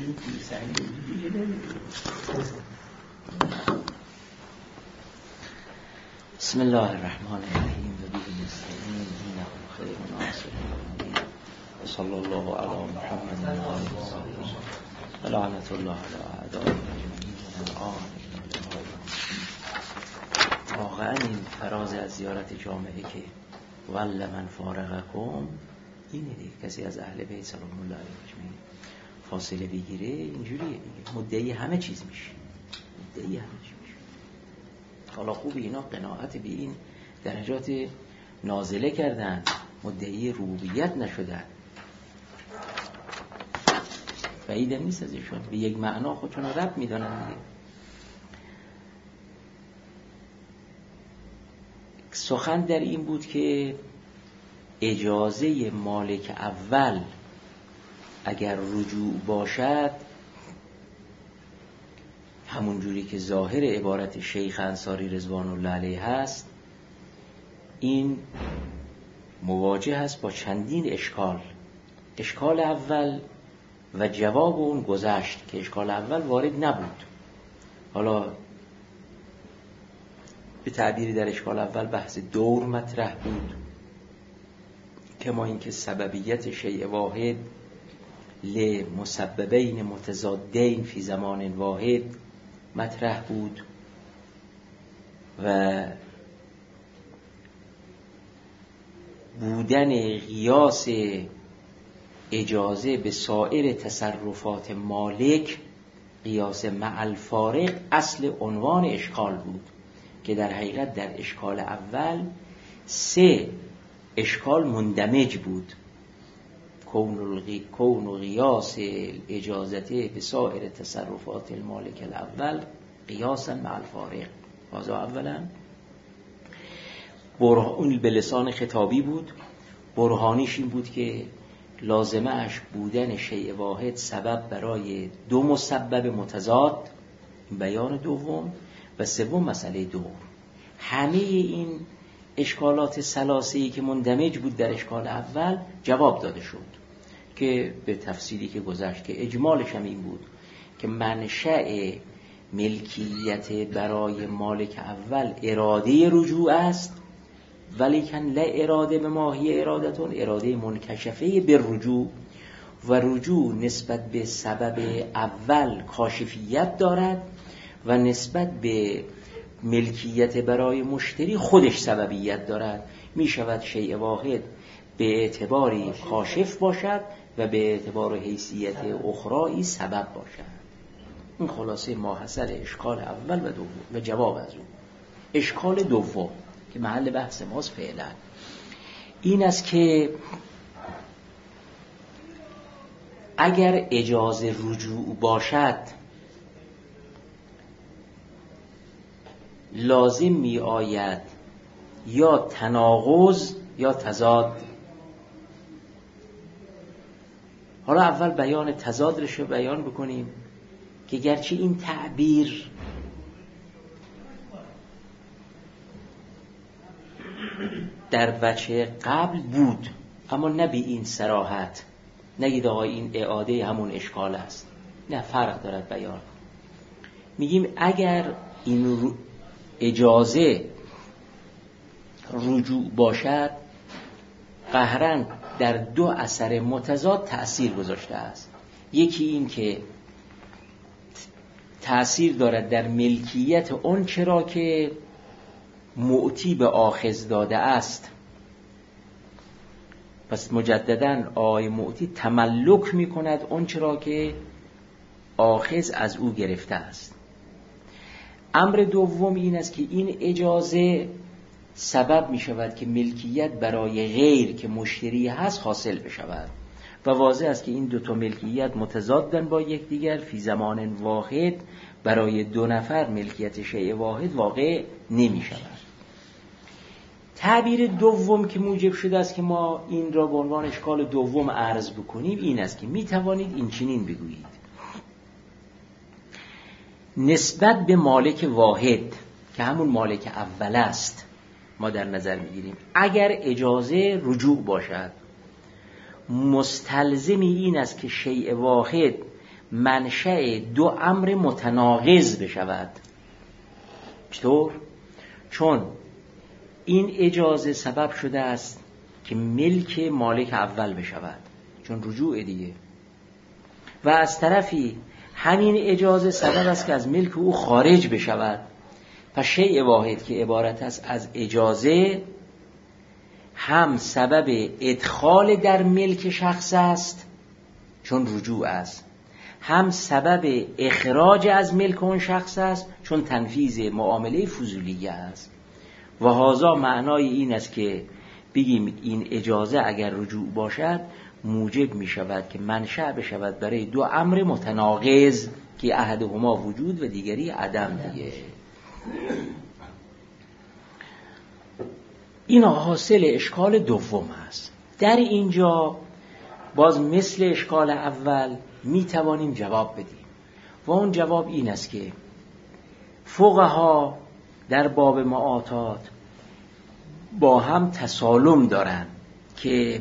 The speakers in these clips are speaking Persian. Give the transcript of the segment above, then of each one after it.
بسم الله الرحمن الرحیم و به نستعین اینه خیر و ناصر و صلی الله علی محمد و آله و لعنت الله علی اعدائه واقعا این فراز از زیارت جامعه که ول من فارقکم اینه دیگه. کسی از اهل بیت سلام الله علیهم فاصله بگیره اینجوریه دیگه، مدعی همه چیز میشه، مدعی همه چیز میشه. حالا خوب اینا قناعت به این درجات نازله کردن، مدعی ربوبیت نشدن، بعیدم نیست ازشون، به یک معنا خودشون رب میدانن دیگه. سخن در این بود که اجازه مالک اول اگر رجوع باشد، همون جوری که ظاهر عبارت شیخ انصاری رضوان الله علیه هست، این مواجه است با چندین اشکال. اشکال اول و جواب اون گذشت که اشکال اول وارد نبود. حالا به تعبیری در اشکال اول بحث دور مطرح بود، که ما اینکه سببیت شیء واحد لمسببین متضادین فی زمان واحد مطرح بود و بودن قیاس اجازه به سایر تصرفات مالک، قیاس مع الفارق، اصل عنوان اشکال بود که در حقیقت در اشکال اول 3 اشکال مندمج بود: کون و قیاس اجازته به سایر تصرفات المالک الاول قیاسا مع الفارق. هذا اولا برهان به لسان خطابی بود. برهانیش این بود که لازمه اش بودن شیء واحد سبب برای 2 مسبب متضاد، بیان دوم، و سوم مسئله دور. همه این اشکالات ثلاثه‌ای که مندمج بود در اشکال اول جواب داده شد، که به تفصیلی که گذشت که اجمالش هم این بود که منشأ ملکیت برای مالک اول اراده رجوع است، ولیکن لا اراده به ماهی ارادتون، اراده منکشفه به رجوع، و رجوع نسبت به سبب اول کاشفیت دارد و نسبت به ملکیت برای مشتری خودش سببیت دارد. می شود شیء واحد به اعتباری کاشف باشد و به اعتبار حیثیت اخرایی سبب باشد. این خلاصه ماحصل اشکال اول و دوم و جواب از اون. اشکال دوم که محل بحث ماست فعلا این است که اگر اجازه رجوع باشد، لازم می آید یا تناقض یا تضاد. حالا اول بیان تضادش رو بیان بکنیم که گرچه این تعبیر در بچه قبل بود، اما نه به این صراحت. نگید آقا این اعاده همون اشکال است، نه، فرق دارد بیان. میگیم اگر این اجازه رجوع باشد، قهرن در 2 اثر متضاد تأثیر گذاشته است. یکی این که تأثیر دارد در ملکیت اون چرا که معطی به آخذ داده است، پس مجدداً آقای معطی تملک می کند اون چرا که آخذ از او گرفته است. امر دوم این است که این اجازه سبب می شود که ملکیت برای غیر که مشتری هست حاصل بشود، و واضح است که این 2 ملکیت متضادن با یکدیگر، فی زمان واحد برای 2 نفر ملکیت شیء واحد واقع نمی شود. تعبیر دوم که موجب شده است که ما این را به عنوان اشکال دوم عرض بکنیم این است که می توانید این چنین بگویید: نسبت به مالک واحد که همون مالک اول است ما در نظر میگیریم، اگر اجازه رجوع باشد، مستلزمی این است که شیء واحد منشأ دو امر متناقض بشود. چطور؟ چون این اجازه سبب شده است که ملک مالک اول بشود، چون رجوع دیگه، و از طرفی همین اجازه سبب است که از ملک او خارج بشود. پس شیء واحد که عبارت است از اجازه هم سبب ادخال در ملک شخص است چون رجوع است، هم سبب اخراج از ملک اون شخص است چون تنفیذ معامله فضولیه است. و هذا معنای این است که بگیم این اجازه اگر رجوع باشد موجب می شود که منشأ بشود برای دو امر متناقض که احدهما وجود و دیگری عدم دیگه. این حاصل اشکال دوم است. در اینجا باز مثل اشکال اول می توانیم جواب بدیم و اون جواب این است که فقها در باب معاطات با هم تسالم دارند که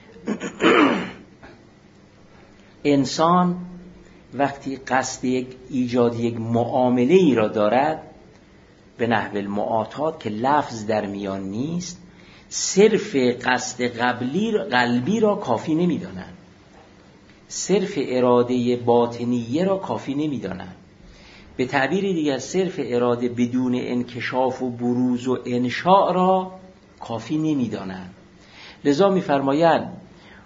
انسان وقتی قصد ایجاد یک معامله ای را دارد به نحو المعاطات که لفظ در میان نیست، صرف قصد قلبی را کافی نمی‌دانند، صرف اراده باطنیه را کافی نمی‌دانند. به تعبیر دیگر صرف اراده بدون انکشاف و بروز و انشاء را کافی نمی‌دانند. لذا می‌فرمایند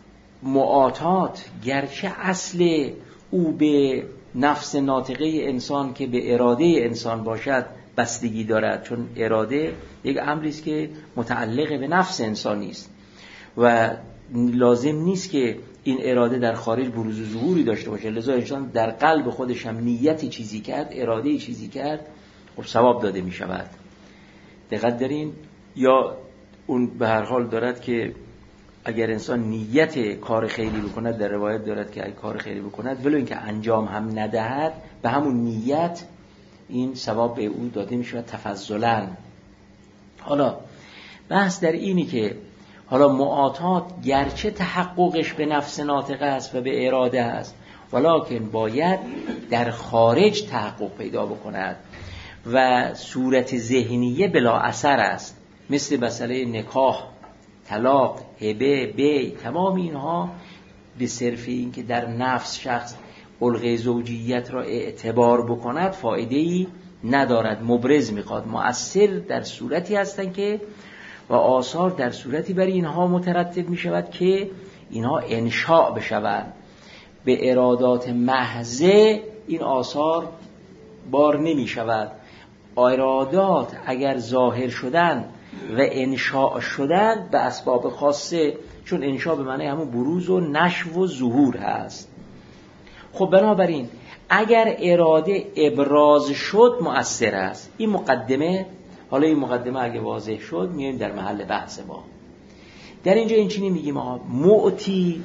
معاطات گرچه اصل او به نفس ناطقه انسان که به اراده انسان باشد بستگی دارد، چون اراده یک امری است که متعلق به نفس انسانی است و لازم نیست که این اراده در خارج بروز و ظهوری داشته باشه. لذا انسان در قلب خودش هم نیت چیزی کرد، اراده چیزی کرد، خب ثواب داده می شود. دقت دارین؟ یا اون به هر حال دارد که اگر انسان نیت کار خیری بکند، در روایت دارد که اگر کار خیری بکند ولو اینکه انجام هم ندهد به همون نیت این ثواب به او داده می شود تفضلاً. حالا بحث در اینی که حالا معاطات گرچه تحققش به نفس ناطقه است و به اراده است، ولکن باید در خارج تحقق پیدا بکند و صورت ذهنیه بلا اثر است، مثل مسئله نکاح، طلاق، هبه، بیع. تمام اینها به صرف این که در نفس شخص علقه زوجیت را اعتبار بکند فایده‌ای ندارد، مبرز میخواد، مؤثر در صورتی هستند که و آثار در صورتی بر اینها مترتب می شود که اینها انشاء بشوند. به ارادات محضه این آثار بار نمی شود. ارادات اگر ظاهر شدن و انشاء شدن به اسباب خاصه، چون انشاء به معنی همون بروز و نشو و ظهور هست. خب بنابراین اگر اراده ابراز شد مؤثر است. این مقدمه. حالا این مقدمه اگه واضح شد میایم در محل بحث ما. در اینجا این چینی میگیم معطی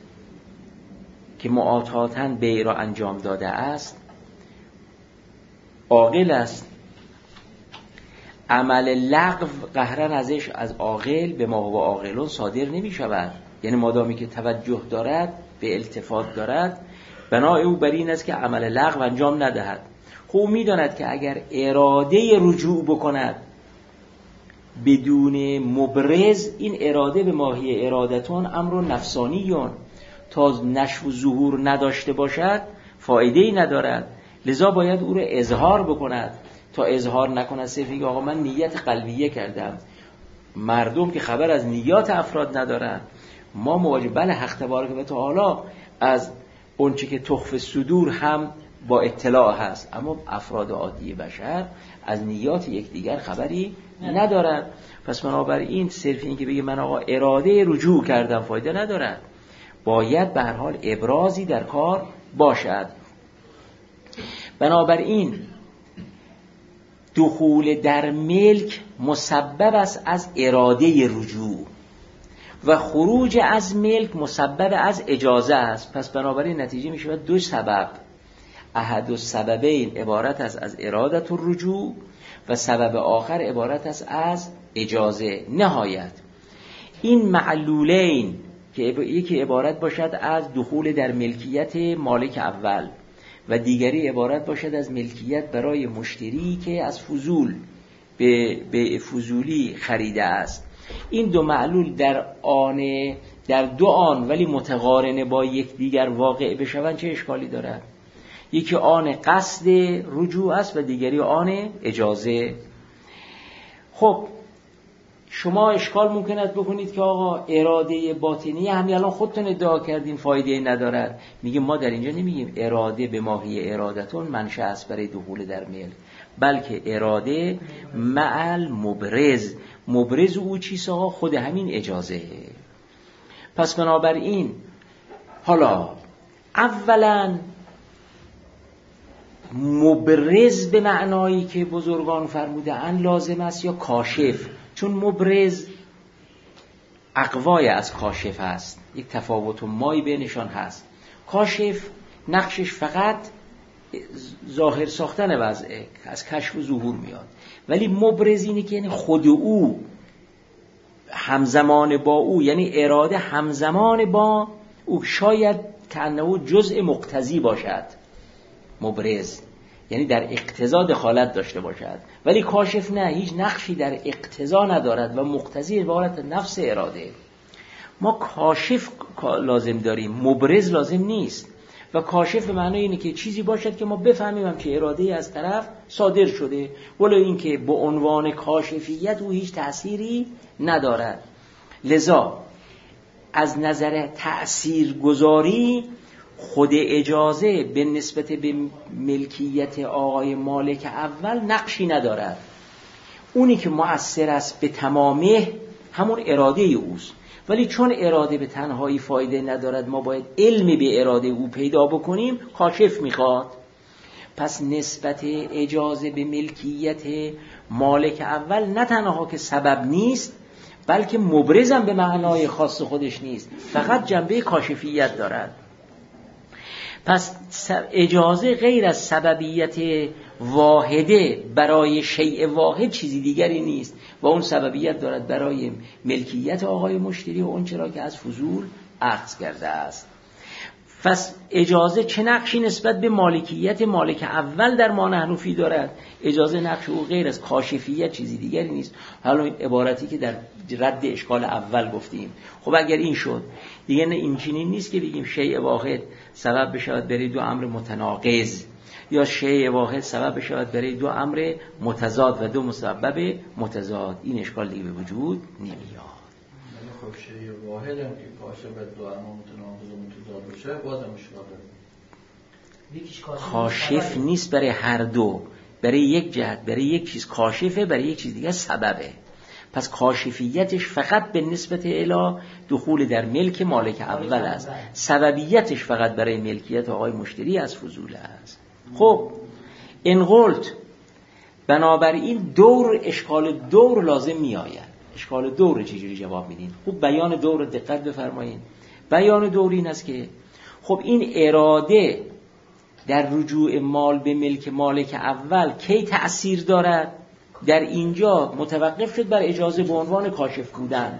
که معاطاتاً بیع را انجام داده است عاقل است، عمل لغو قهرن ازش از عاقل به ما هو عاقلون صادر نمی شود. یعنی مادامی که توجه دارد به التفات دارد بنای او بر این است که عمل لغو انجام ندهد. خوب می‌داند که اگر اراده رجوع بکند بدون مبرز، این اراده به ماهی ارادتون امر نفسانیون تا نشو و ظهور نداشته باشد فایده‌ای ندارد. لذا باید او را اظهار بکند. تا اظهار نکند صرف اینکه آقا من نیت قلبیه کردم، مردم که خبر از نیات افراد ندارن، ما مواجه بله حق تبارک و تعالی از اونچه که تخفی صدور هم با اطلاع هست، اما افراد عادی بشر از نیات یکدیگر خبری ندارن. پس بنابراین صرف این که بگه من آقا اراده رجوع کردم فایده ندارد، باید به هر حال ابرازی در کار باشد. بنابراین دخول در ملک مسبب است از اراده رجوع و خروج از ملک مسبب از اجازه است. پس بنابراین نتیجه می شود دو سبب، احد السببین عبارت است از ارادت الرجوع و سبب آخر عبارت است از اجازه. نهایت این معلولین که یکی عبارت باشد از دخول در ملکیت مالک اول و دیگری عبارت باشد از ملکیت برای مشتری که از فضول به فضولی خریده است. این دو معلول در دو آن ولی متقارن با یک دیگر واقع بشوند چه اشکالی دارد؟ یکی آن قصد رجوع است و دیگری آن اجازه. خب شما اشکال ممکن بکنید که آقا اراده باطنی همین الان خودتون ادعا کردین فایده ندارد. میگیم ما در اینجا نمیگیم اراده به ماهی ارادتون منشأ است برای دخول در ملک، بلکه اراده معل مبرز او چیست آقا؟ خود همین اجازه. پس بنابراین حالا اولا مبرز به معنایی که بزرگان فرمودند لازم است یا کاشف؟ چون مبرز اقوای از کاشف است، یک تفاوت و مایی بینشان هست. کاشف نقشش فقط ظاهر ساختن وضعه، از کشف و ظهور میاد، ولی مبرز اینه که یعنی خود او همزمان با او، یعنی اراده همزمان با او، شاید کأنه جزء مقتضی باشد. مبرز یعنی در اقتضا دخالت داشته باشد، ولی کاشف نه، هیچ نقشی در اقتضا ندارد و مقتضی عبارت نفس اراده. ما کاشف لازم داریم، مبرز لازم نیست. و کاشف به معنی اینه که چیزی باشد که ما بفهمیم هم که اراده از طرف صادر شده، ولی این که به عنوان کاشفیت او هیچ تأثیری ندارد. لذا از نظر تأثیر گذاری خود اجازه به نسبت به ملکیت آقای مالک اول نقشی ندارد. اونی که مؤثر است به تمامه همون اراده اوست، ولی چون اراده به تنهایی فایده ندارد، ما باید علم به اراده او پیدا بکنیم، کاشف میخواد. پس نسبت اجازه به ملکیت مالک اول نه تنها که سبب نیست، بلکه مبرزم به معنای خاص خودش نیست، فقط جنبه کاشفیت دارد. پس اجازه غیر از سببیت واحده برای شیء واحد چیزی دیگری نیست و اون سببیت دارد برای ملکیت آقای مشتری و اون چرا که از فضول اخذ کرده است. پس اجازه چه نقشی نسبت به مالکیت مالک اول در ما نحنفی دارد؟ اجازه نقش او غیر از کاشفیت چیزی دیگری نیست. حالا این عبارتی که در رد اشکال اول گفتیم. خب اگر این شد دیگه نه این چنین نیست که بگیم شیء واحد سبب بشود برای دو امر متناقض، یا شیء واحد سبب بشود برای دو امر متضاد و دو مسبب متضاد. این اشکال دیگه به وجود نمیاد. خب شیء واحد هم که کاشف دو امر متناقض و متضاد باشه بازم اشکال داره. کاشف نیست برای هر دو، برای یک جهت، برای یک چیز کاشفه، برای یک چیز دیگه سببه. پس کاشفیتش فقط به نسبت الی دخول در ملک مالک اول است، سببیتش فقط برای ملکیت آقای مشتری از فضول است. خب این قلت بنابراین دور اشکال دور لازم می آید. اشکال دور چجوری جواب میدین؟ خب بیان دور دقت بفرمایید. بیان دور این است که خب این اراده در رجوع مال به ملک مالک اول کی تأثیر دارد؟ در اینجا متوقف شد بر اجازه به عنوان کاشف بودن.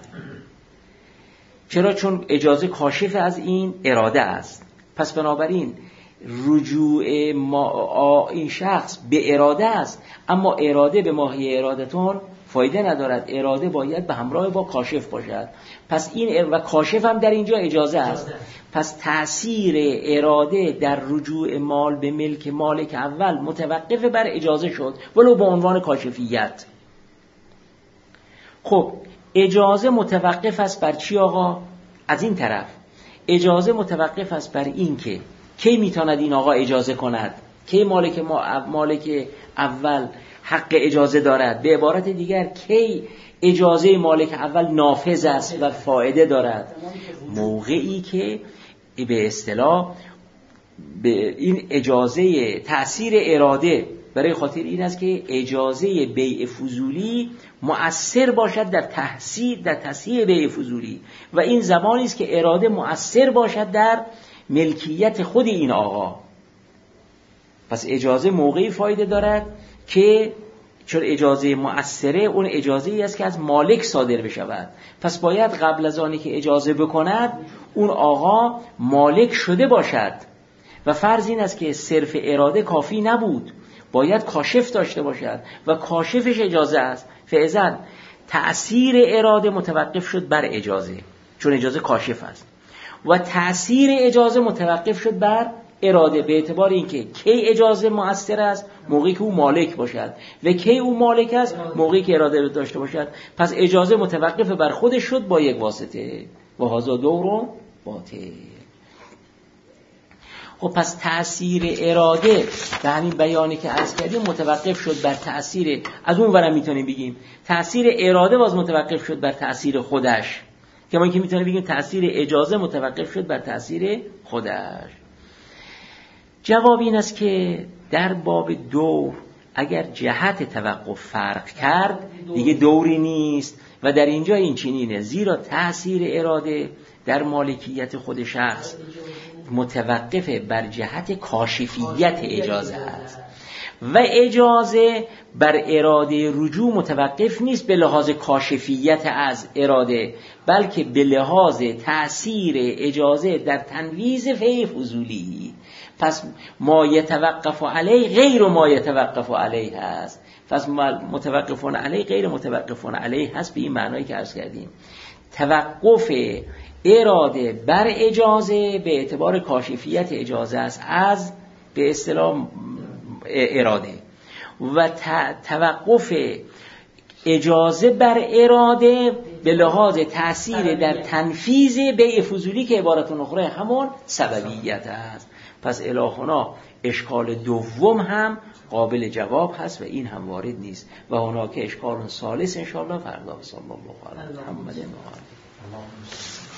چرا؟ چون اجازه کاشف از این اراده است. پس بنابراین رجوع این شخص به اراده است، اما اراده به ماهی ارادتون فایده ندارد. اراده باید به همراه با کاشف باشد. پس این و کاشف هم در اینجا اجازه است. پس تأثیر اراده در رجوع مال به ملک مالک اول متوقف بر اجازه شد ولو به عنوان کاشفیت. خب اجازه متوقف است بر چی آقا؟ از این طرف اجازه متوقف است بر این که کی میتواند این آقا اجازه کند، کی مالک اول حق اجازه دارد. به عبارت دیگر کی اجازه مالک اول نافذ است و فایده دارد؟ موقعی که به اصطلاح به این اجازه تأثیر اراده برای خاطر این است که اجازه بیع فضولی مؤثر باشد در تحصیل بیع فضولی و این زمانی است که اراده مؤثر باشد در ملکیت خود این آقا. پس اجازه موقعی فایده دارد که چون اجازه مؤثره اون اجازه ای است که از مالک صادر بشود. پس باید قبل از آنی که اجازه بکند اون آقا مالک شده باشد و فرض این است که صرف اراده کافی نبود، باید کاشف داشته باشد و کاشفش اجازه است. فاذا تأثیر اراده متوقف شد بر اجازه، چون اجازه کاشف است، و تأثیر اجازه متوقف شد بر اراده، به اعتبار اینکه کی اجازه مؤثر است، موقعی که او مالک باشد، و کی او مالک است، موقعی که اراده داشته باشد. پس اجازه متوقف بر خودش شد با یک واسطه، و هذا دور باطل. خب پس تأثیر اراده به همین بیانی که عرض کردیم متوقف شد بر تأثیر، از اون ورم میتونیم بگیم تأثیر اراده باز متوقف شد بر تأثیر خودش، که ما اینکه میتونیم بگیم تأثیر اجازه متوقف شد بر تأثیر خودش. جواب این است که در باب دور اگر جهت توقف فرق کرد دیگه دوری نیست، و در اینجا این چنینه، زیرا تأثیر اراده در مالکیت خود شخص متوقف بر جهت کاشفیت اجازه است و اجازه بر اراده رجوع متوقف نیست به لحاظ کاشفیت از اراده، بلکه به لحاظ تأثیر اجازه در تنویز فی فضولی. پس ما یتوقف علیه غیر ما یتوقف علیه هست، پس متوقفون علیه غیر متوقفون علیه هست، به این معنایی که عرض کردیم. توقف اراده بر اجازه به اعتبار کاشفیت اجازه است از به اصطلاح اراده، و توقف اجازه بر اراده به لحاظ تأثیر در تنفیذ بیع فضولی که عبارت اخرى همون سببیت است. پس الهنا اشکال دوم هم قابل جواب هست و این هم وارد نیست، و هناك اشکال ثالث انشاءالله فردا. صلی الله علیه و آله محمد.